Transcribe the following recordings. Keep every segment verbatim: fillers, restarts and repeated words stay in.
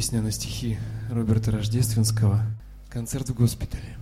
Песня на стихи Роберта Рождественского. Концерт в госпитале.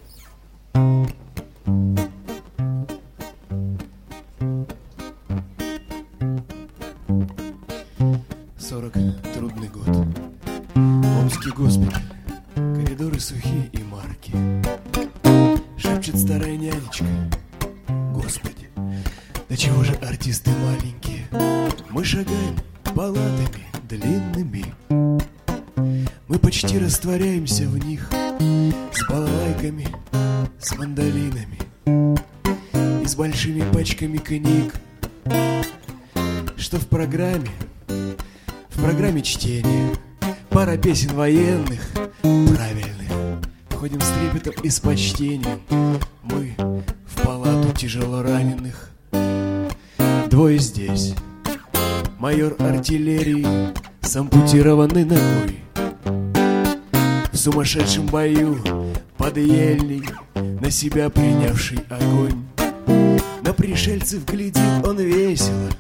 Сорок трудный год. Омский госпиталь. Коридоры сухие и марки. Шепчет старая нянечка: Господи, да чего же артисты маленькие? Мы шагаем палатами длинными, мы почти растворяемся в них, с балалайками, с мандолинами и с большими пачками книг. Что в программе? В программе чтения, пара песен военных, правильных. Входим с трепетом и с почтением мы в палату тяжело раненых. Двое здесь. Майор артиллерии с ампутированной ногой, в сумасшедшем бою под ельней, на себя принявший огонь. На пришельцев глядит он весело.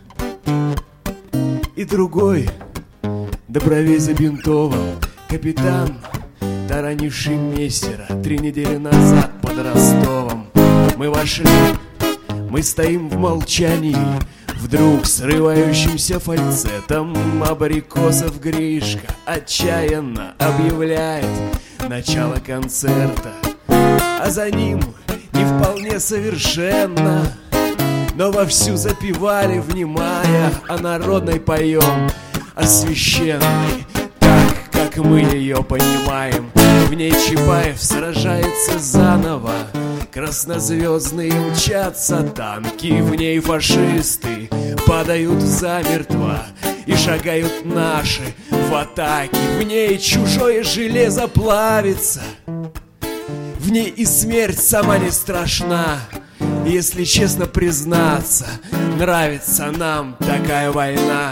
И другой, до бровей забинтован, капитан, таранивший мессера три недели назад под Ростовом. Мы вошли, мы стоим в молчании. Вдруг срывающимся фальцетом Абрикосов Гришка отчаянно объявляет начало концерта, а за ним не вполне совершенно, но вовсю запевали, внимая, о народной поем, о священной, так, как мы ее понимаем. В ней Чапаев сражается заново, краснозвездные мчатся танки, в ней фашисты падают замертво и шагают наши в атаке. В ней чужое железо плавится, в ней и смерть сама не страшна. Если честно признаться, нравится нам такая война.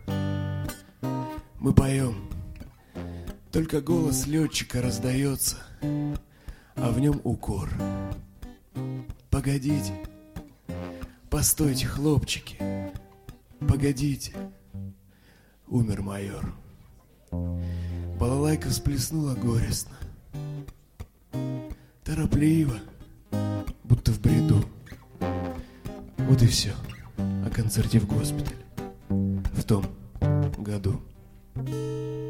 Мы поем, только голос летчика раздается, а в нем укор. Погодите, постойте, хлопчики, погодите. Умер майор. Балалайка всплеснула горестно, торопливо, будто в бреду. Вот и все о концерте в госпитале в том году.